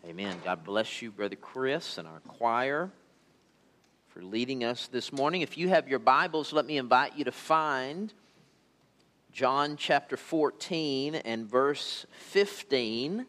Amen. God bless you, Brother Chris, and our choir for leading us this morning. If you have your Bibles, let me invite you to find John chapter 14 and verse 15.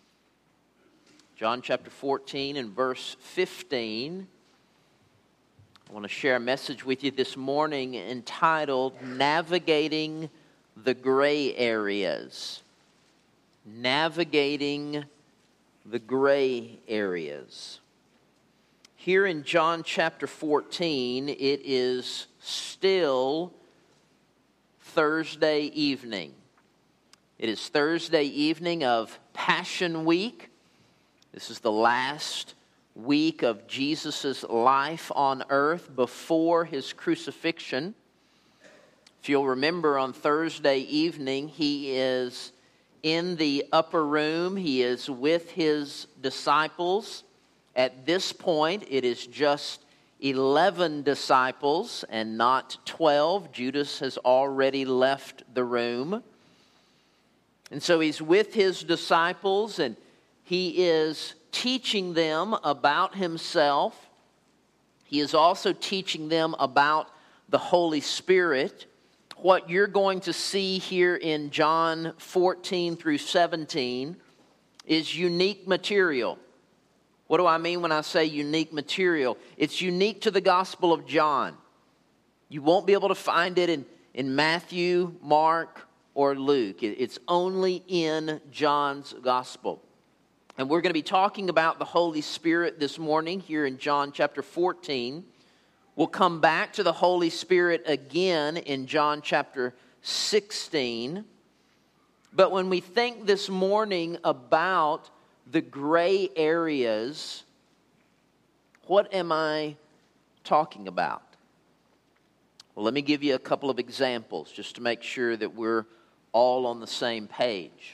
John chapter 14 and verse 15. I want to share a message with you this morning entitled, Navigating the Gray Areas. Navigating the gray areas. Here in John chapter 14, it is still Thursday evening. It is Thursday evening of Passion Week. This is the last week of Jesus' life on earth before his crucifixion. If you'll remember, on Thursday evening, he is in the upper room. He is with his disciples. At this point, it is just 11 disciples and not 12. Judas has already left the room. And so he's with his disciples and he is teaching them about himself. He is also teaching them about the Holy Spirit. What you're going to see here in John 14 through 17 is unique material. What do I mean when I say unique material? It's unique to the Gospel of John. You won't be able to find it in Matthew, Mark, or Luke. It's only in John's Gospel. And we're going to be talking about the Holy Spirit this morning here in John chapter 14. We'll come back to the Holy Spirit again in John chapter 16. But when we think this morning about the gray areas, what am I talking about? Well, let me give you a couple of examples just to make sure that we're all on the same page.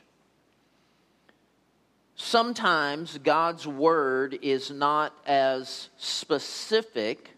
Sometimes God's Word is not as specific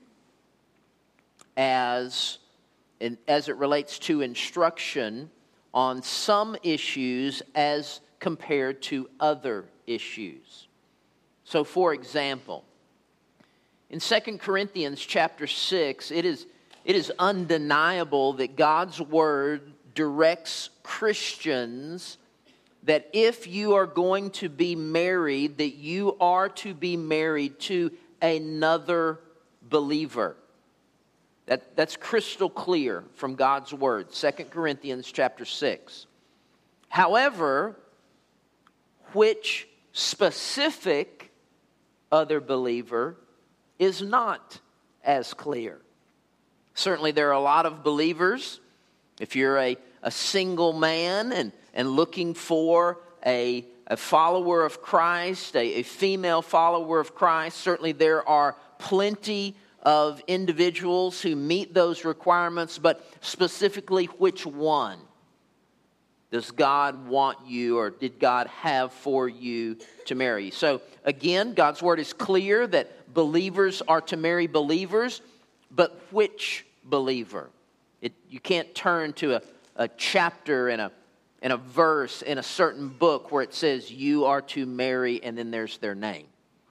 as it relates to instruction on some issues as compared to other issues. So, for example, in 2 Corinthians chapter 6, it is undeniable that God's Word directs Christians that if you are going to be married, that you are to be married to another believer. That's crystal clear from God's Word, 2 Corinthians chapter 6. However, which specific other believer is not as clear. Certainly there are a lot of believers. If you're a single man and looking for a follower of Christ, a female follower of Christ, certainly there are plenty of individuals who meet those requirements, but specifically which one does God want you, or did God have for you to marry? So again, God's Word is clear that believers are to marry believers, but which believer? You can't turn to a chapter and a verse in a certain book where it says you are to marry and then there's their name.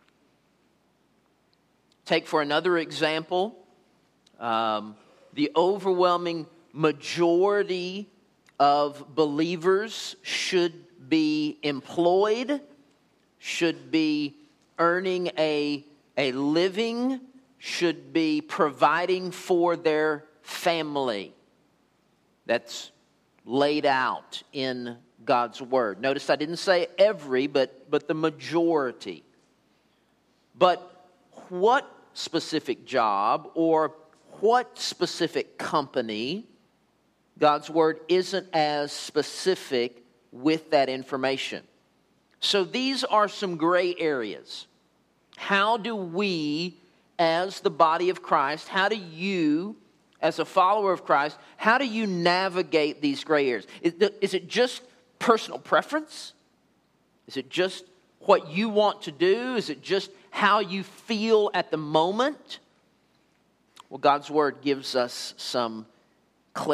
Take for another example, the overwhelming majority of believers should be employed, should be earning a living, should be providing for their family. That's laid out in God's Word. Notice I didn't say every, but the majority. But what specific job or what specific company, God's Word isn't as specific with that information. So these are some gray areas. How do we, as the body of Christ, how do you, as a follower of Christ, how do you navigate these gray areas? Is it just personal preference? Is it just what you want to do? Is it just how you feel at the moment? Well, God's Word gives us some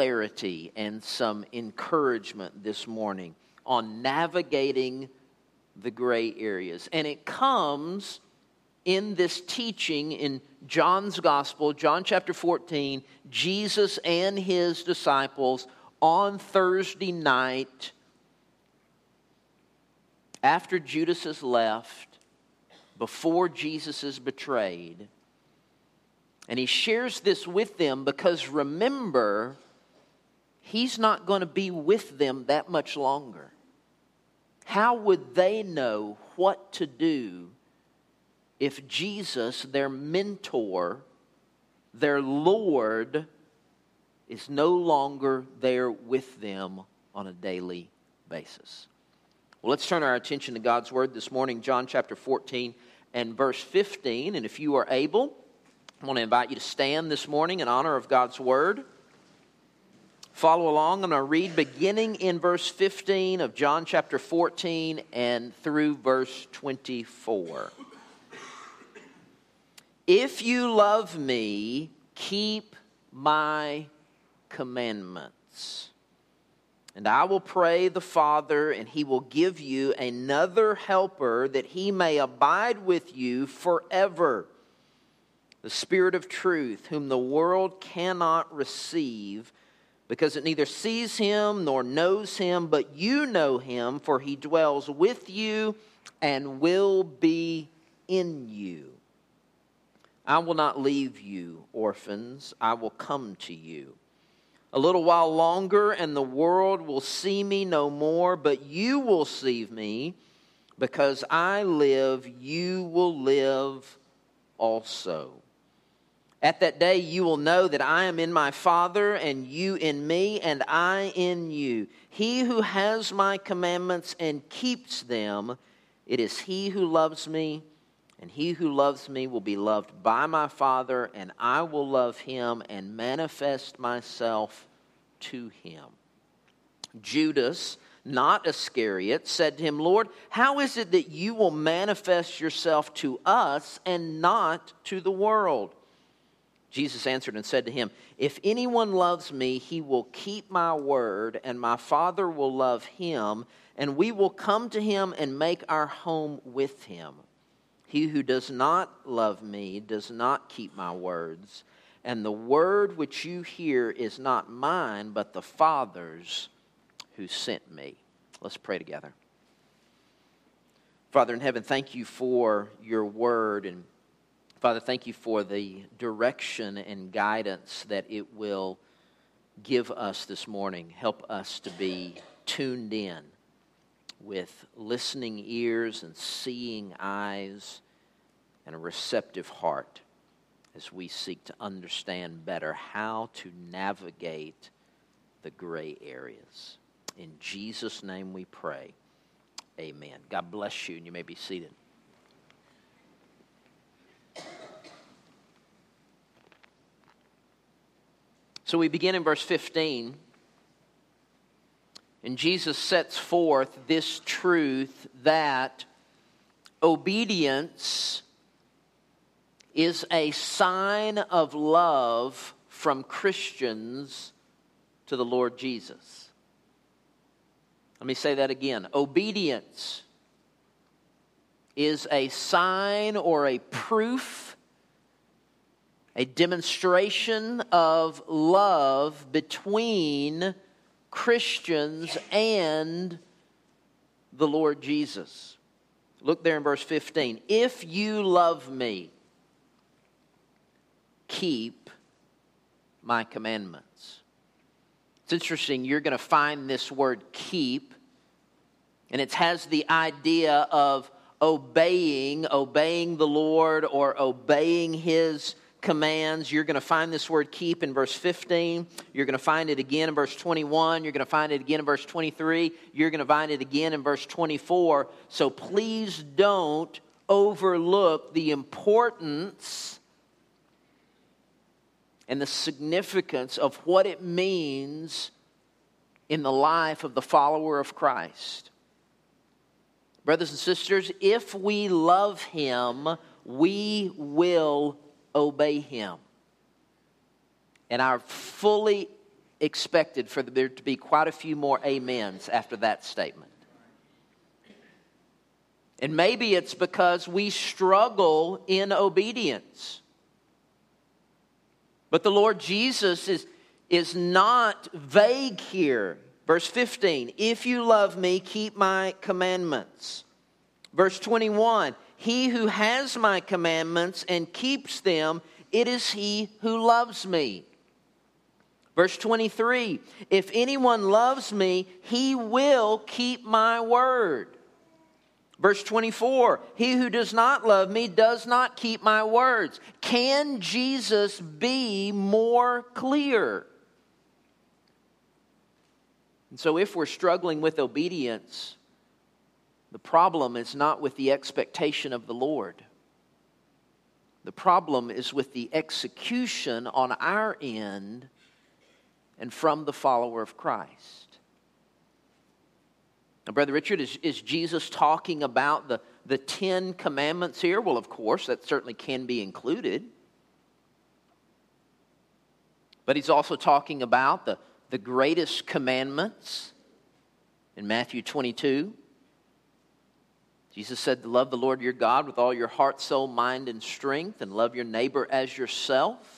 clarity and some encouragement this morning on navigating the gray areas. And it comes in this teaching in John's Gospel, John chapter 14, Jesus and his disciples on Thursday night, after Judas has left, before Jesus is betrayed. And he shares this with them because, remember, he's not going to be with them that much longer. How would they know what to do if Jesus, their mentor, their Lord, is no longer there with them on a daily basis? Well, let's turn our attention to God's Word this morning, John chapter 14 and verse 15. And if you are able, I want to invite you to stand this morning in honor of God's Word. Follow along. I'm going to read beginning in verse 15 of John chapter 14 and through verse 24. If you love me, keep my commandments. And I will pray the Father, and he will give you another helper, that he may abide with you forever. The Spirit of truth, whom the world cannot receive, because it neither sees him nor knows him, but you know him, for he dwells with you and will be in you. I will not leave you, orphans. I will come to you. A little while longer, and the world will see me no more, but you will see me. Because I live, you will live also. At that day you will know that I am in my Father, and you in me, and I in you. He who has my commandments and keeps them, it is he who loves me. And he who loves me will be loved by my Father, and I will love him and manifest myself to him. Judas, not Iscariot, said to him, Lord, how is it that you will manifest yourself to us and not to the world? Jesus answered and said to him, if anyone loves me, he will keep my word, and my Father will love him, and we will come to him and make our home with him. He who does not love me does not keep my words, and the word which you hear is not mine, but the Father's who sent me. Let's pray together. Father in heaven, thank you for your word, and Father, thank you for the direction and guidance that it will give us this morning. Help us to be tuned in with listening ears and seeing eyes and a receptive heart as we seek to understand better how to navigate the gray areas. In Jesus' name we pray. Amen. God bless you, and you may be seated. So we begin in verse 15, and Jesus sets forth this truth that obedience is a sign of love from Christians to the Lord Jesus. Let me say that again. Obedience is a sign or a proof, a demonstration of love between Christians and the Lord Jesus. Look there in verse 15. If you love me, keep my commandments. It's interesting, you're going to find this word keep, and it has the idea of obeying the Lord or obeying his commands. You're going to find this word keep in verse 15. You're going to find it again in verse 21. You're going to find it again in verse 23. You're going to find it again in verse 24. So please don't overlook the importance and the significance of what it means in the life of the follower of Christ. Brothers and sisters, if we love him, we will obey him. And I fully expected for there to be quite a few more amens after that statement. And maybe it's because we struggle in obedience. But the Lord Jesus is not vague here. Verse 15, if you love me, keep my commandments. Verse 21, he who has my commandments and keeps them, it is he who loves me. Verse 23, if anyone loves me, he will keep my word. Verse 24, he who does not love me does not keep my words. Can Jesus be more clear? And so if we're struggling with obedience, the problem is not with the expectation of the Lord. The problem is with the execution on our end and from the follower of Christ. Now, Brother Richard, is Jesus talking about the 10 Commandments here? Well, of course, that certainly can be included. But he's also talking about the greatest commandments in Matthew 22. Jesus said to love the Lord your God with all your heart, soul, mind, and strength, and love your neighbor as yourself.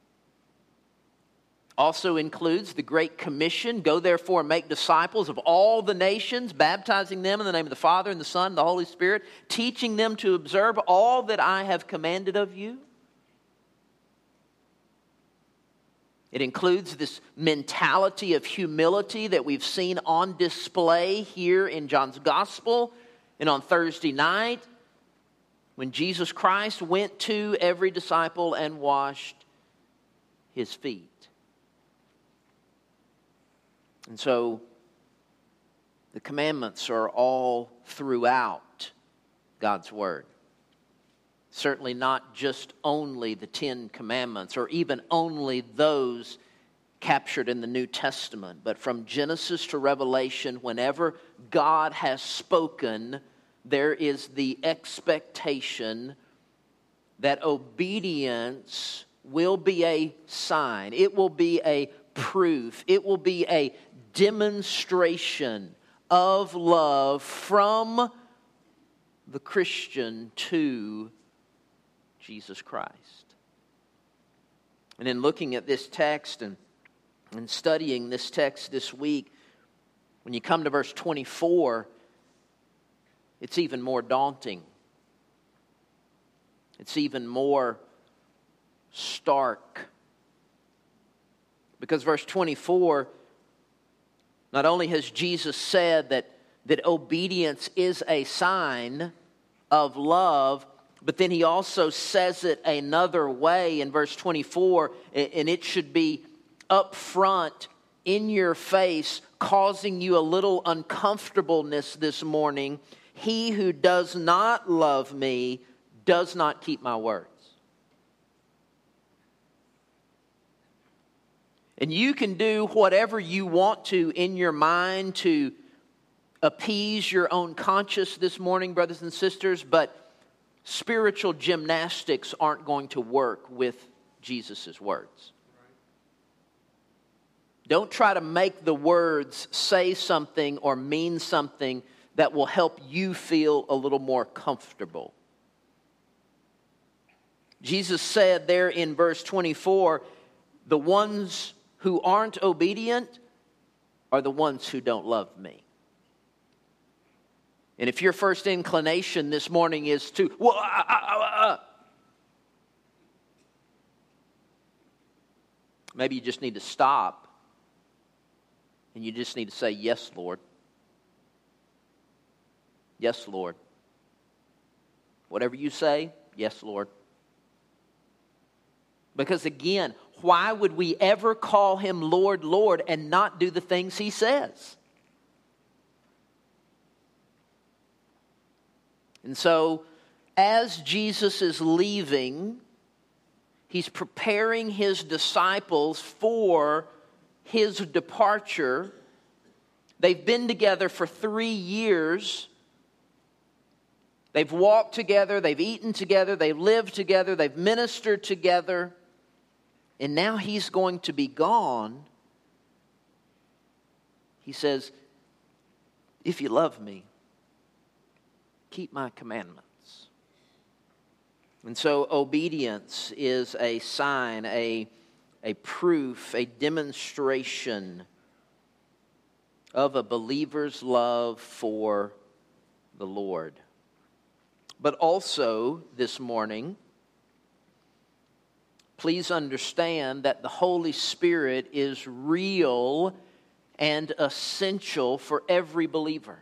Also includes the Great Commission, go therefore and make disciples of all the nations, baptizing them in the name of the Father and the Son and the Holy Spirit, teaching them to observe all that I have commanded of you. It includes this mentality of humility that we've seen on display here in John's Gospel and on Thursday night when Jesus Christ went to every disciple and washed his feet. And so the commandments are all throughout God's Word. Certainly not just only the 10 Commandments or even only those captured in the New Testament, but from Genesis to Revelation, whenever God has spoken, there is the expectation that obedience will be a sign. It will be a proof. It will be a demonstration of love from the Christian to Jesus Christ. And in looking at this text and studying this text this week, when you come to verse 24, it's even more daunting. It's even more stark. Because verse 24, not only has Jesus said that obedience is a sign of love, but then he also says it another way in verse 24, and it should be up front, in your face, causing you a little uncomfortableness this morning. He who does not love me does not keep my words. And you can do whatever you want to in your mind to appease your own conscience this morning, brothers and sisters, but spiritual gymnastics aren't going to work with Jesus' words. Don't try to make the words say something or mean something that will help you feel a little more comfortable. Jesus said there in verse 24, the ones who aren't obedient are the ones who don't love me. And if your first inclination this morning is to, maybe you just need to stop and you just need to say, yes, Lord. Yes, Lord. Whatever you say, yes, Lord. Because again, why would we ever call him Lord, Lord, and not do the things he says? And so, as Jesus is leaving, he's preparing his disciples for his departure. They've been together for 3 years. They've walked together, they've eaten together, they've lived together, they've ministered together. And now he's going to be gone. He says, if you love me, keep my commandments. And so obedience is a sign, a proof, a demonstration of a believer's love for the Lord. But also this morning, please understand that the Holy Spirit is real and essential for every believer.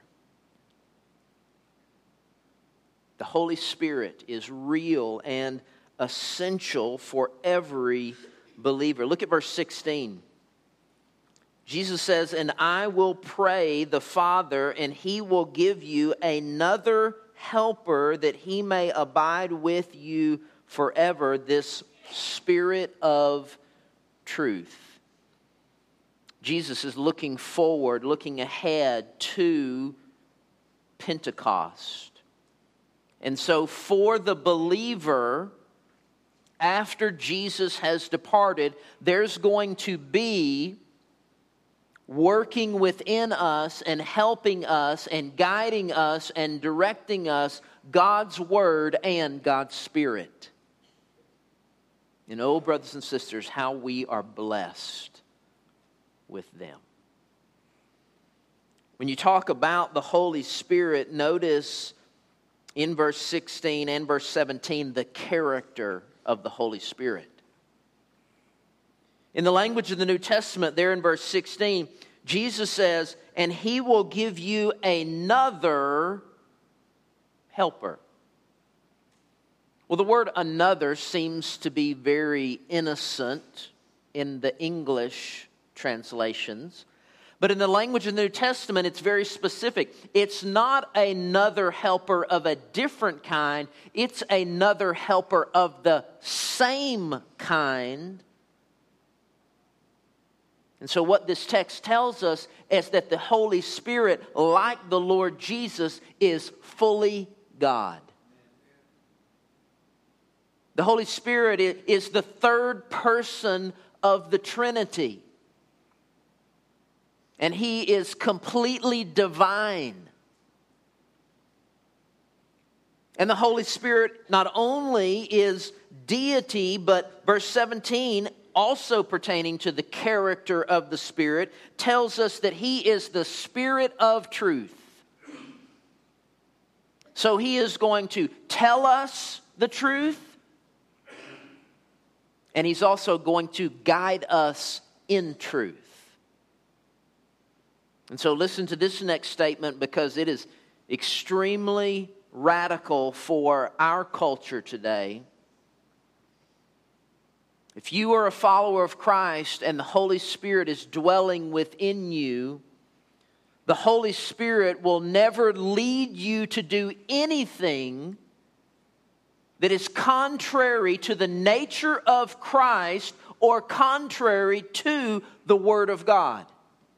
The Holy Spirit is real and essential for every believer. Look at verse 16. Jesus says, "And I will pray the Father, and He will give you another helper that He may abide with you forever, this Spirit of truth." Jesus is looking forward, looking ahead to Pentecost. And so for the believer, after Jesus has departed, there's going to be working within us and helping us and guiding us and directing us God's Word and God's Spirit. You know, brothers and sisters, how we are blessed with them. When you talk about the Holy Spirit, notice in verse 16 and verse 17, the character of the Holy Spirit. In the language of the New Testament, there in verse 16, Jesus says, "And He will give you another helper." Well, the word "another" seems to be very innocent in the English translations. But in the language of the New Testament, it's very specific. It's not another helper of a different kind. It's another helper of the same kind. And so what this text tells us is that the Holy Spirit, like the Lord Jesus, is fully God. The Holy Spirit is the third person of the Trinity. And He is completely divine. And the Holy Spirit not only is deity, but verse 17, also pertaining to the character of the Spirit, tells us that He is the Spirit of truth. So He is going to tell us the truth, and He's also going to guide us in truth. And so listen to this next statement, because it is extremely radical for our culture today. If you are a follower of Christ and the Holy Spirit is dwelling within you, the Holy Spirit will never lead you to do anything that is contrary to the nature of Christ or contrary to the Word of God,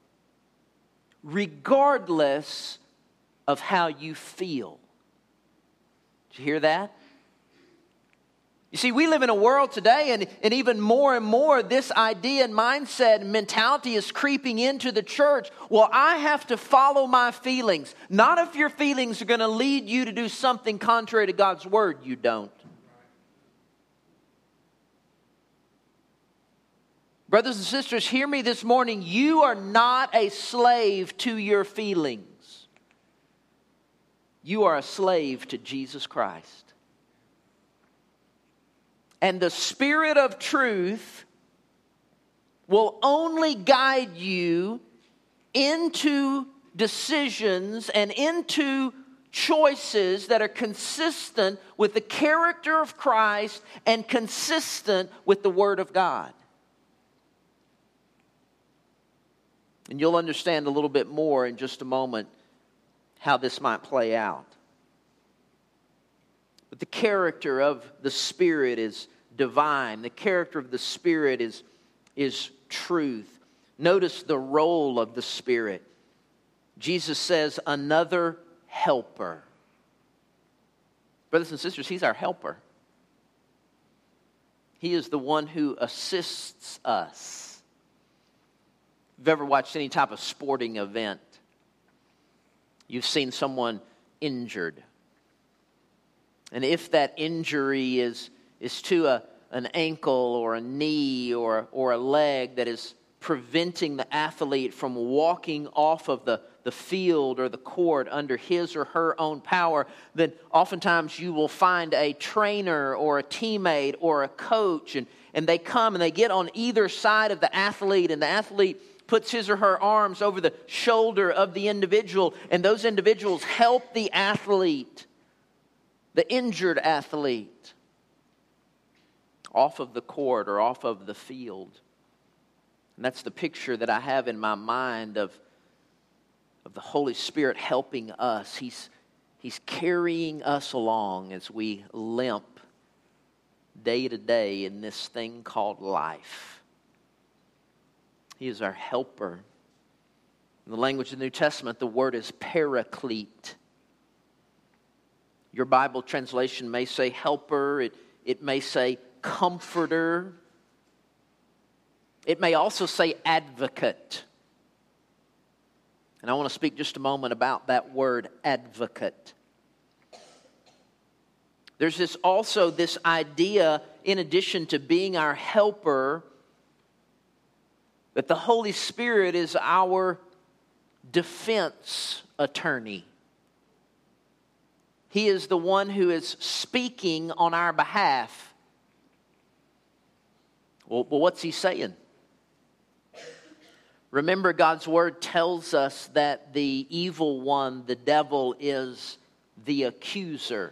regardless of how you feel. Did you hear that? You see, we live in a world today, and even more and more, this idea and mindset and mentality is creeping into the church. Well, I have to follow my feelings. Not if your feelings are going to lead you to do something contrary to God's Word. You don't. Brothers and sisters, hear me this morning. You are not a slave to your feelings. You are a slave to Jesus Christ. And the Spirit of truth will only guide you into decisions and into choices that are consistent with the character of Christ and consistent with the Word of God. And you'll understand a little bit more in just a moment how this might play out. But the character of the Spirit is divine. The character of the Spirit is truth. Notice the role of the Spirit. Jesus says, another helper. Brothers and sisters, He's our helper. He is the one who assists us. If you've ever watched any type of sporting event, you've seen someone injured. And if that injury is to an ankle or a knee or a leg that is preventing the athlete from walking off of the field or the court under his or her own power, then oftentimes you will find a trainer or a teammate or a coach, and they come and they get on either side of the athlete, and the athlete puts his or her arms over the shoulder of the individual, and those individuals help the athlete, the injured athlete, off of the court or off of the field. And that's the picture that I have in my mind of the Holy Spirit helping us. He's carrying us along as we limp day to day in this thing called life. He is our helper. In the language of the New Testament, the word is paraclete. Your Bible translation may say helper. It may say comforter. It may also say advocate. And I want to speak just a moment about that word advocate. There's also this idea, in addition to being our helper, that the Holy Spirit is our defense attorney. He is the one who is speaking on our behalf. Well, what's he saying? Remember, God's word tells us that the evil one, the devil, is the accuser.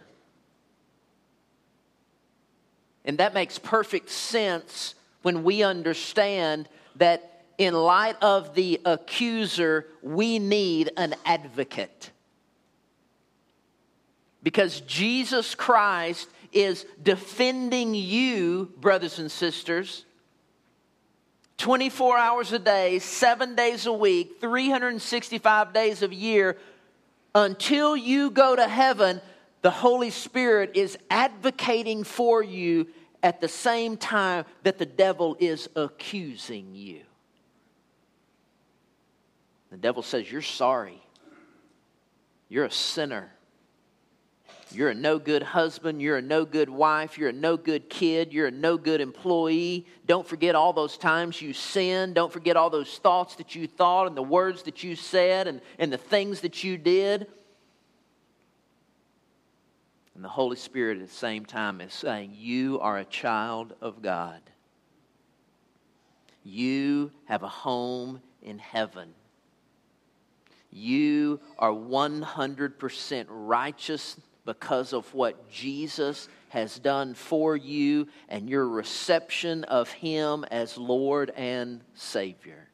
And that makes perfect sense when we understand that in light of the accuser, we need an advocate. Because Jesus Christ is defending you, brothers and sisters, 24 hours a day, 7 days a week, 365 days a year. Until you go to heaven, the Holy Spirit is advocating for you at the same time that the devil is accusing you. The devil says, you're sorry. You're a sinner. You're a no good husband. You're a no good wife. You're a no good kid. You're a no good employee. Don't forget all those times you sinned. Don't forget all those thoughts that you thought and the words that you said and the things that you did. And the Holy Spirit at the same time is saying, you are a child of God. You have a home in heaven. You are 100% righteous because of what Jesus has done for you and your reception of Him as Lord and Savior.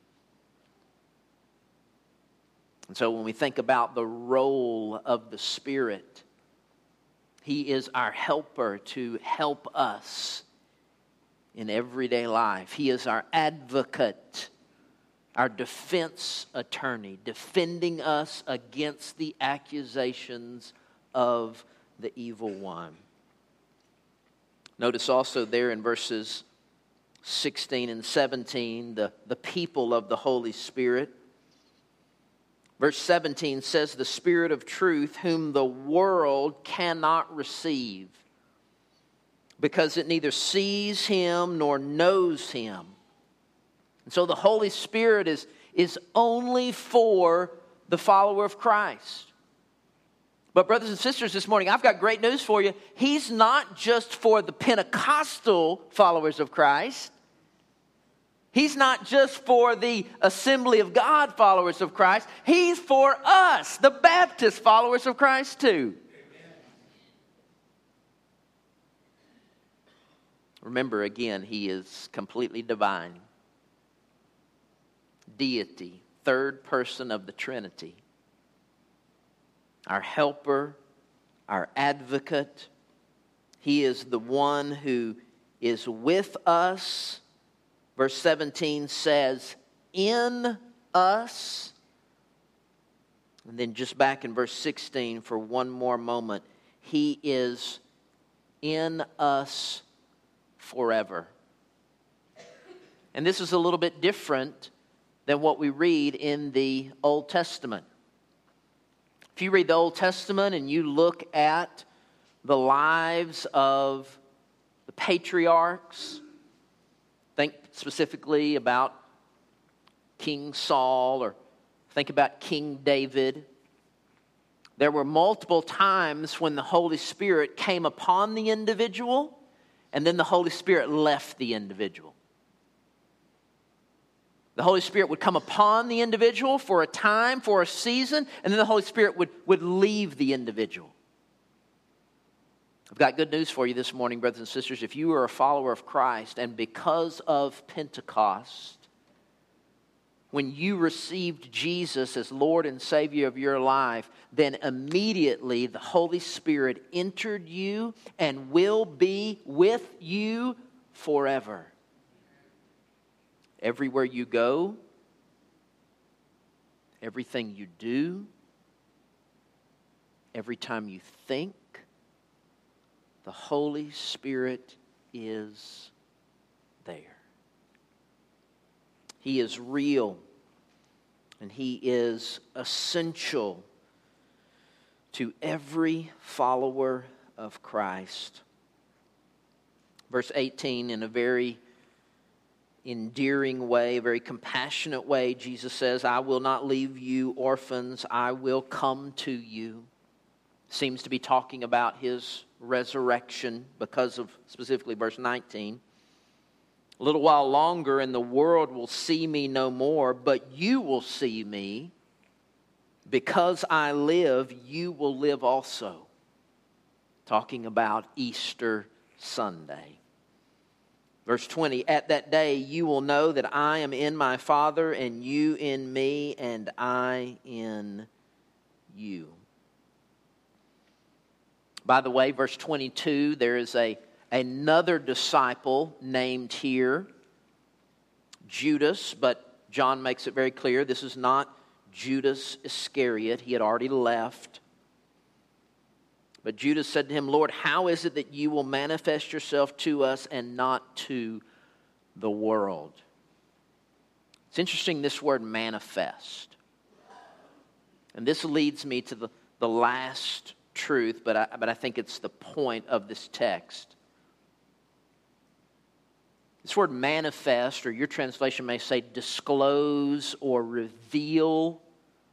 And so when we think about the role of the Spirit, He is our helper to help us in everyday life. He is our advocate, our defense attorney, defending us against the accusations of the evil one. Notice also there in verses 16 and 17, the people of the Holy Spirit. Verse 17 says, the Spirit of truth, whom the world cannot receive, because it neither sees Him nor knows Him. And so the Holy Spirit is only for the follower of Christ. But brothers and sisters, this morning, I've got great news for you. He's not just for the Pentecostal followers of Christ. He's not just for the Assembly of God followers of Christ. He's for us, the Baptist followers of Christ too. Amen. Remember again, He is completely divine. Deity, third person of the Trinity. Our helper, our advocate. He is the one who is with us. Verse 17 says, in us. And then just back in verse 16 for one more moment, He is in us forever. And this is a little bit different than what we read in the Old Testament. If you read the Old Testament and you look at the lives of the patriarchs. Think specifically about King Saul, or think about King David. There were multiple times when the Holy Spirit came upon the individual, and then the Holy Spirit left the individual. The Holy Spirit would come upon the individual for a time, for a season, and then the Holy Spirit would leave the individual. I've got good news for you this morning, brothers and sisters. If you are a follower of Christ, and because of Pentecost, when you received Jesus as Lord and Savior of your life, then immediately the Holy Spirit entered you and will be with you forever. Everywhere you go, everything you do, every time you think, the Holy Spirit is there. He is real, and He is essential to every follower of Christ. Verse 18, in a very endearing way, a very compassionate way, Jesus says, I will not leave you orphans, I will come to you. Seems to be talking about His resurrection because of specifically verse 19. A little while longer and the world will see me no more, but you will see me. Because I live, you will live also. Talking about Easter Sunday. Verse 20, at that day you will know that I am in my Father, and you in me, and I in you. By the way, verse 22, there is another disciple named here, Judas, but John makes it very clear this is not Judas Iscariot. He had already left. But Judas said to him, Lord, how is it that you will manifest yourself to us and not to the world? It's interesting, this word manifest. And this leads me to the last truth, but I think it's the point of this text. This word manifest, or your translation may say disclose or reveal.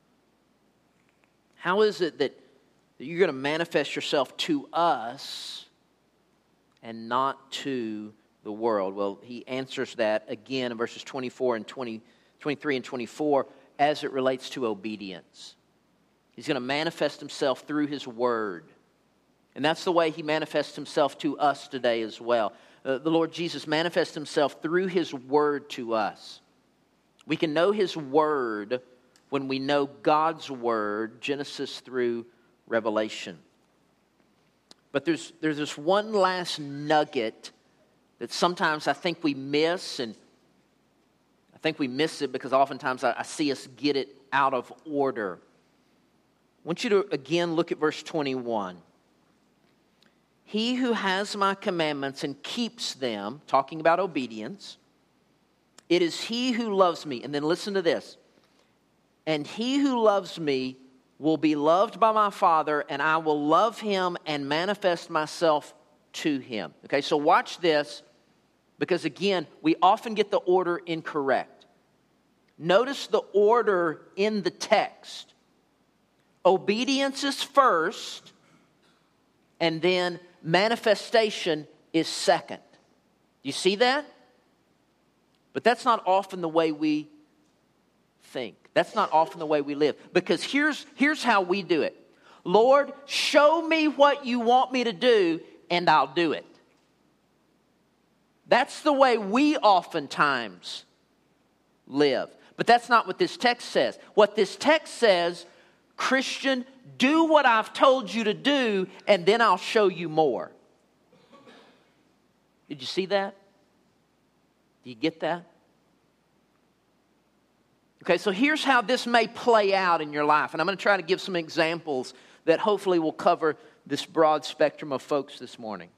How is it that you're going to manifest yourself to us and not to the world? Well, he answers that again in verses 23 and 24 as it relates to obedience. He's going to manifest Himself through His Word. And that's the way He manifests Himself to us today as well. The Lord Jesus manifests Himself through His Word to us. We can know His Word when we know God's Word, Genesis through Revelation. But there's this one last nugget that sometimes I think we miss, and I think we miss it because oftentimes I see us get it out of order. I want you to again look at verse 21. He who has my commandments and keeps them, talking about obedience, it is he who loves me. And then listen to this. And he who loves me will be loved by my Father, and I will love him and manifest myself to him. Okay, so watch this, because again, we often get the order incorrect. Notice the order in the text. Obedience is first, and then manifestation is second. You see that? But that's not often the way we think. That's not often the way we live. Because here's how we do it. Lord, show me what you want me to do, and I'll do it. That's the way we oftentimes live. But that's not what this text says. What this text says, Christian, do what I've told you to do, and then I'll show you more. Did you see that? Do you get that? Okay, so here's how this may play out in your life. And I'm going to try to give some examples that hopefully will cover this broad spectrum of folks this morning.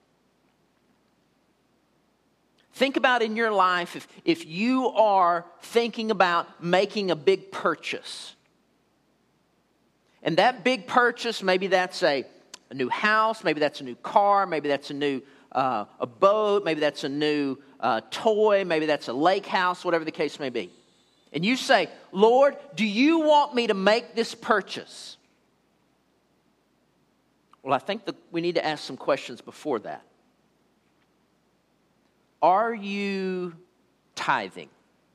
Think about in your life if you are thinking about making a big purchase. And that big purchase, maybe that's a a new house, maybe that's a new car, maybe that's a new a boat, maybe that's a new toy, maybe that's a lake house, whatever the case may be. And you say, Lord, do you want me to make this purchase? Well, I think that we need to ask some questions before that. Are you tithing?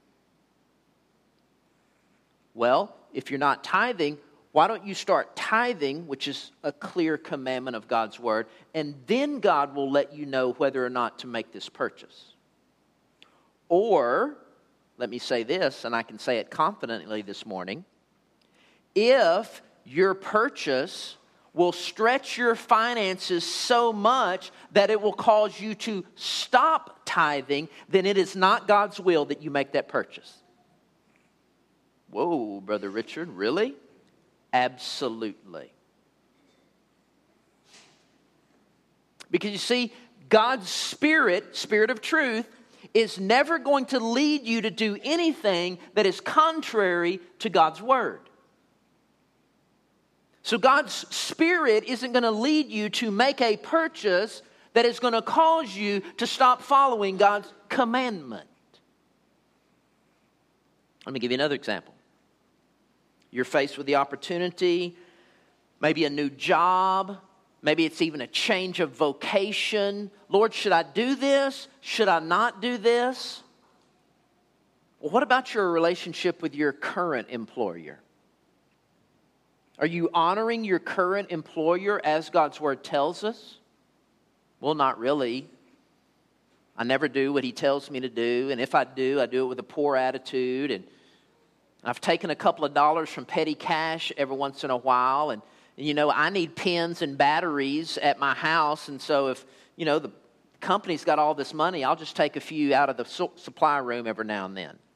Well, if you're not tithing, why don't you start tithing, which is a clear commandment of God's word, and then God will let you know whether or not to make this purchase. Or, let me say this, and I can say it confidently this morning, if your purchase will stretch your finances so much that it will cause you to stop tithing, then it is not God's will that you make that purchase. Whoa, Brother Richard, really? Absolutely. Because you see, God's Spirit, Spirit of truth, is never going to lead you to do anything that is contrary to God's Word. So God's Spirit isn't going to lead you to make a purchase that is going to cause you to stop following God's commandment. Let me give you another example. You're faced with the opportunity, maybe a new job, maybe it's even a change of vocation. Lord, should I do this? Should I not do this? Well, what about your relationship with your current employer? Are you honoring your current employer as God's Word tells us? Well, not really. I never do what He tells me to do, and if I do it with a poor attitude, and I've taken a couple of dollars from petty cash every once in a while, and you know, I need pens and batteries at my house, and so if, you know, the company's got all this money, I'll just take a few out of the supply room every now and then.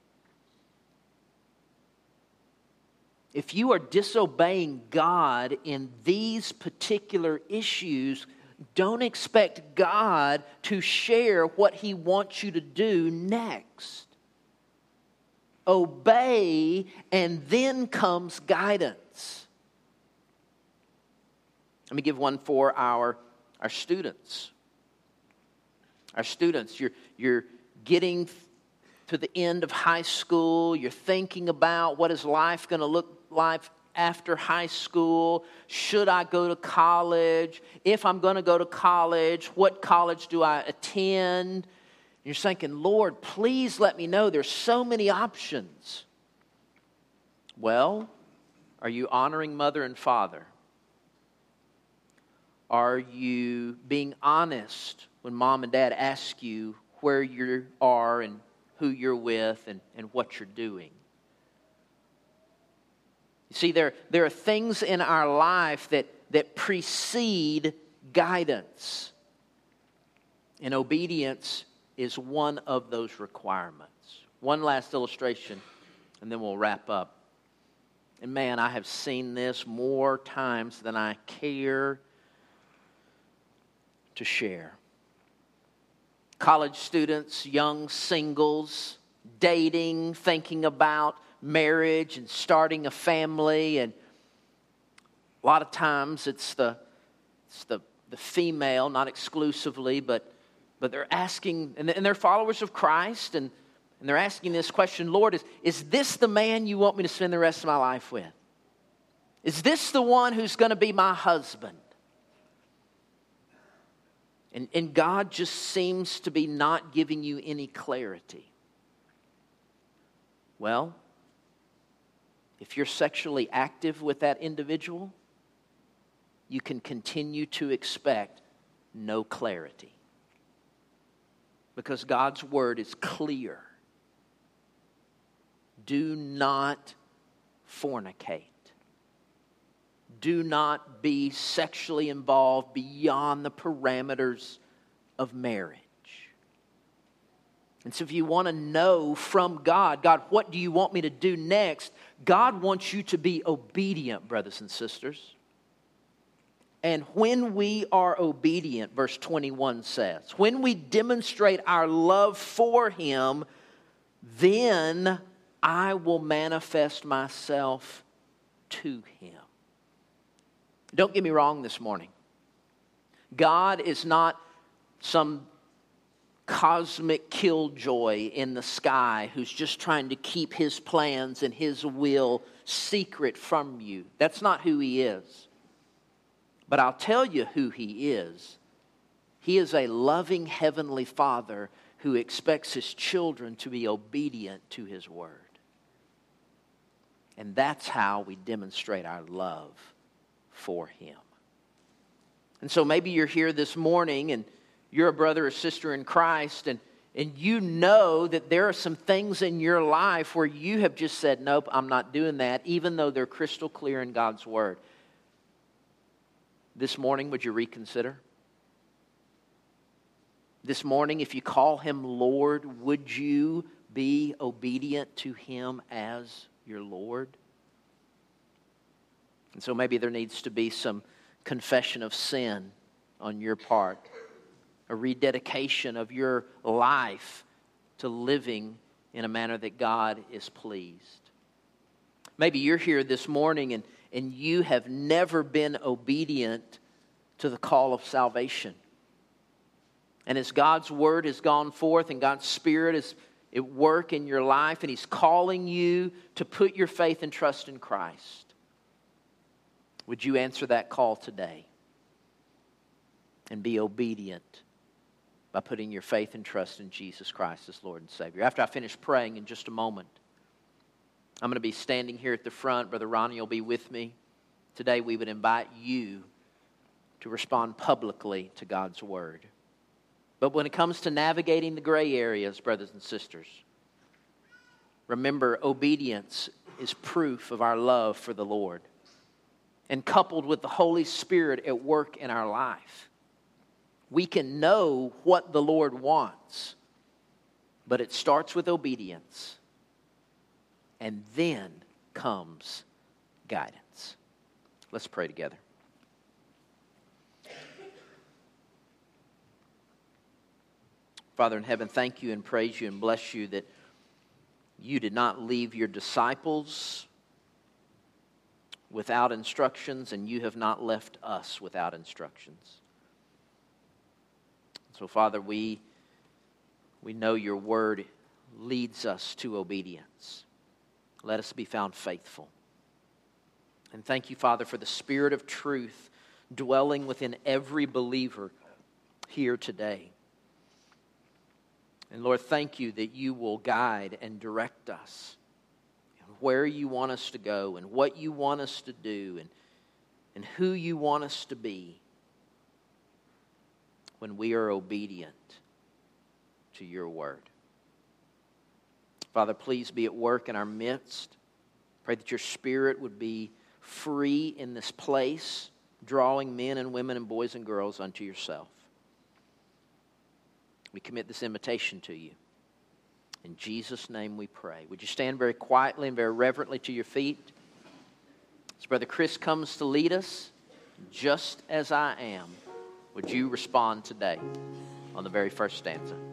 If you are disobeying God in these particular issues, don't expect God to share what He wants you to do next. Obey, and then comes guidance. Let me give one for our students. Our students, you're getting to the end of high school. You're thinking about what is life going to look like after high school. Should I go to college? If I'm going to go to college, what college do I attend? You're thinking, Lord, please let me know. There's so many options. Well, are you honoring mother and father? Are you being honest when mom and dad ask you where you are and who you're with and what you're doing? You see, there are things in our life that precede guidance. And obedience is one of those requirements. One last illustration, and then we'll wrap up. And man, I have seen this more times than I care to share. College students, young singles, dating, thinking about marriage and starting a family, and a lot of times it's the female, not exclusively, but they're asking, and they're followers of Christ, and they're asking this question, Lord, is this the man you want me to spend the rest of my life with? Is this the one who's going to be my husband? And God just seems to be not giving you any clarity. Well, if you're sexually active with that individual, you can continue to expect no clarity. Because God's word is clear. Do not fornicate. Do not be sexually involved beyond the parameters of marriage. And so if you want to know from God, what do you want me to do next? God wants you to be obedient, brothers and sisters. And when we are obedient, verse 21 says, when we demonstrate our love for Him, then I will manifest myself to Him. Don't get me wrong this morning. God is not some cosmic killjoy in the sky who's just trying to keep His plans and His will secret from you. That's not who He is. But I'll tell you who He is. He is a loving Heavenly Father who expects His children to be obedient to His Word. And that's how we demonstrate our love for Him. And so maybe you're here this morning and you're a brother or sister in Christ, and you know that there are some things in your life where you have just said, nope, I'm not doing that, even though they're crystal clear in God's Word. This morning, would you reconsider? This morning, if you call Him Lord, would you be obedient to Him as your Lord? And so maybe there needs to be some confession of sin on your part, a rededication of your life to living in a manner that God is pleased. Maybe you're here this morning and you have never been obedient to the call of salvation. And as God's Word has gone forth and God's Spirit is at work in your life and He's calling you to put your faith and trust in Christ, would you answer that call today and be obedient by putting your faith and trust in Jesus Christ as Lord and Savior? After I finish praying in just a moment, I'm going to be standing here at the front. Brother Ronnie will be with me. Today we would invite you to respond publicly to God's Word. But when it comes to navigating the gray areas, brothers and sisters, remember, obedience is proof of our love for the Lord. And coupled with the Holy Spirit at work in our life, we can know what the Lord wants. But it starts with obedience. And then comes guidance. Let's pray together. Father in heaven, thank you and praise you and bless you that you did not leave your disciples without instructions, and you have not left us without instructions. So, Father, we know your word leads us to obedience. Let us be found faithful. And thank you, Father, for the Spirit of truth dwelling within every believer here today. And Lord, thank you that you will guide and direct us in where you want us to go and what you want us to do and who you want us to be when we are obedient to your word. Father, please be at work in our midst. Pray that your Spirit would be free in this place, drawing men and women and boys and girls unto yourself. We commit this invitation to you. In Jesus' name we pray. Would you stand very quietly and very reverently to your feet? As Brother Chris comes to lead us, just as I am, would you respond today on the very first stanza?